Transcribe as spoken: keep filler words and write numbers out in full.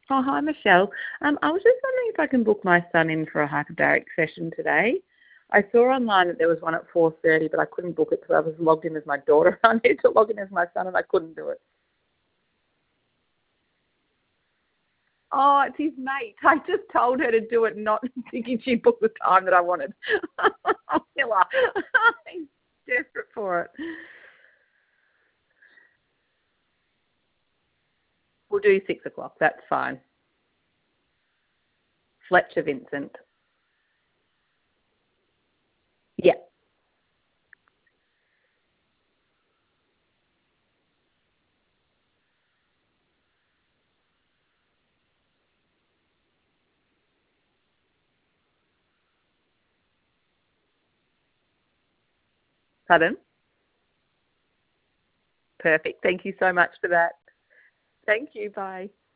Oh, hi, Michelle. Um, I was just wondering if I can book my son in for a hyperbaric session today. I saw online that there was one at four thirty, but I couldn't book it because I was logged in as my daughter. I needed to log in as my son, and I couldn't do it. Oh, it's his mate. I just told her to do it, not thinking she'd book the time that I wanted. Oh, killer. He's desperate for it. We'll do six o'clock. That's fine. Fletcher Vincent. Yeah. Pardon? Perfect. Thank you so much for that. Thank you. Bye.